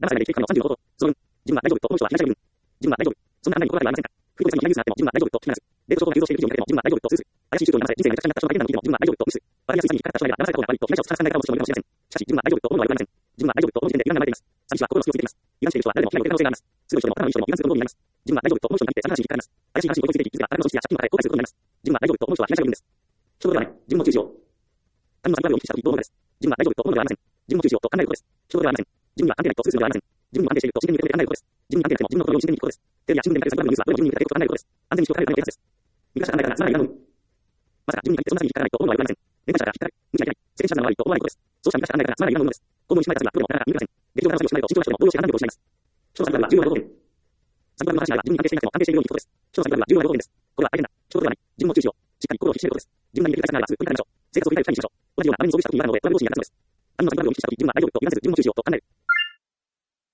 騙されないで警官の35と、増運。自分は大丈夫と思う人は被害者分。自分は大丈夫。そんな案内に心当たりはありませんか。不公正の被害ニュースがあっても自分は大丈夫と聞きます。冷凍症が急増している記事を見ても自分は大丈夫と通す。怪しい宗教に騙され人生がめちゃくちゃになった人が現代の聞いても自分は大丈夫と無視する。笑いやすい詐欺に引っかかった人がいれば騙された方が悪いと被害者を探さないからもしもいるかもしれません。しかし自分は大丈夫と思うのは言われません。自分は大丈夫と思う時点で油断が生まれています。詐欺師は心の隙をついています。油断している人は誰でも被害を受ける可能性があります。すごい人でも頭のいい人でも油断するとどうになります。自分は大丈夫と思う人に限って詐欺話に引っかかります。怪しい話を追いついていき、自ら多額の損失や借金を抱え後悔することになります。自分は大丈夫と思う人は被害者分です。衝動ではない。自分の注視を。他人の詐欺を意識した時どう思うのです。自分は大丈夫と思うのではありません。自分の注視をと考えることです。衝動ではありません。自分には関係ないと通すのではありません。自分には安定していると真剣に受け止めて考えることです。自分に関係なくても自分の心を真剣に聞くことです。テレビや新聞で見かける詐欺のニュースはどれも自分に向けていることと考えることです。安全に人を考えるための啓発です。見方考えからつまりまさか自分に限ってそんな詐欺に引っかからないと思うのは言われません。連関者から引っかかる。無視がいけない。世間知らずなのは悪いと思わないことです。そうした見方考えからつまらないものです。行動にしまいた詐欺はプロでもなかなか見抜けません。劇場で話をしないと慎重な人でも応用して判断力を失います。人の詐欺は重要な要件。詐欺の話し合いは自分に関係していなくても関係しているように聞くことです。人の詐欺は重要な要件です。これは大変だ。衝動ではない。自分の注視をしっかり心を引き締めることです。自分なりに繰り返しながらすぐ繰り返しましょう。生活を振り返る際にしましょう。同じようなあまりに装備した時に言わないので、これはどうしにならないのです。他人の詐欺を意識した時自分は大丈夫と油断せず自分の注視をと考える。